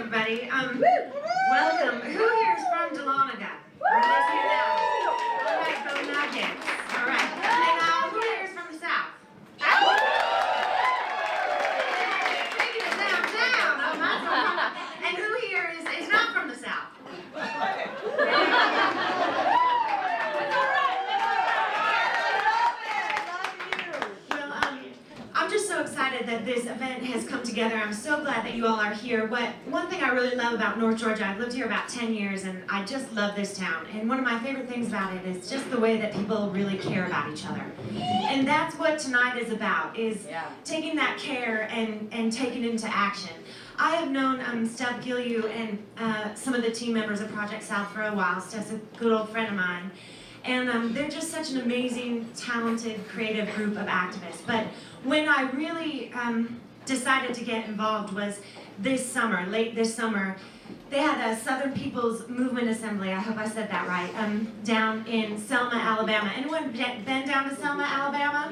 everybody. Welcome. Who here is from Dahlonega? Or lives here now? All right, go Nuggets. All right. And who here is from the South? Taking it downtown. Oh, that's no problem. And who here is not from the South? I'm just so excited that this event has come together. I'm so glad that you all are here. One thing I really love about North Georgia, I've lived here about 10 years and I just love this town. And one of my favorite things about it is just the way that people really care about each other. And that's what tonight is about, is taking that care and taking it into action. I have known Steph Gillieu and some of the team members of Project South for a while. Steph's a good old friend of mine. And they're just such an amazing, talented, creative group of activists. But when I really decided to get involved was this summer, late this summer. They had a Southern People's Movement Assembly, I hope I said that right, down in Selma, Alabama. Anyone been down to Selma, Alabama?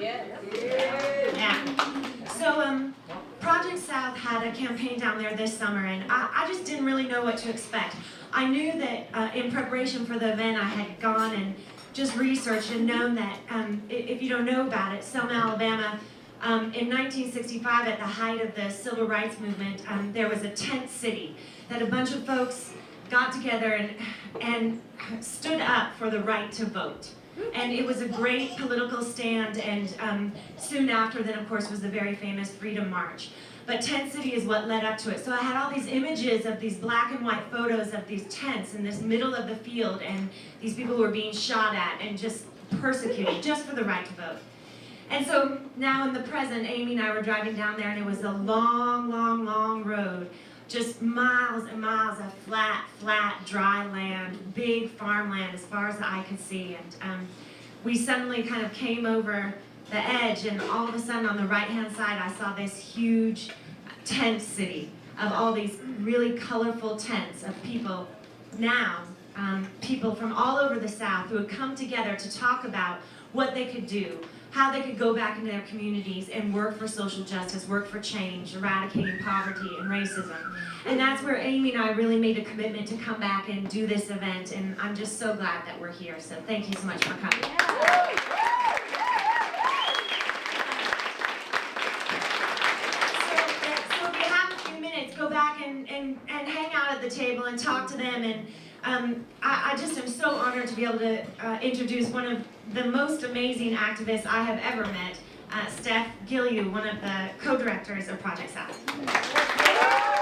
Yeah. So Project South had a campaign down there this summer, and I just didn't really know what to expect. I knew that in preparation for the event, I had gone and just researched and known that, if you don't know about it, Selma, Alabama, in 1965, at the height of the Civil Rights Movement, there was a tent city that a bunch of folks got together and stood up for the right to vote. And it was a great political stand, and soon after then, of course, was the very famous Freedom March. But Tent City is what led up to it. So I had all these images of these black and white photos of these tents in this middle of the field, and these people who were being shot at and just persecuted just for the right to vote. And so now in the present, Amy and I were driving down there, and it was a long, long, long road. Just miles and miles of flat, dry land, big farmland as far as the eye could see. And we suddenly kind of came over the edge, and all of a sudden on the right-hand side, I saw this huge tent city of all these really colorful tents of people now, people from all over the South who had come together to talk about what they could do, how they could go back into their communities and work for social justice, work for change, eradicating poverty and racism. And that's where Amy and I really made a commitment to come back and do this event, and I'm just so glad that we're here. So thank you so much for coming. So if you have a few minutes, go back and hang out at the table and talk to them. And I just am so honored to be able to introduce one of the most amazing activists I have ever met, Steph Gillieu, one of the co-directors of Project South.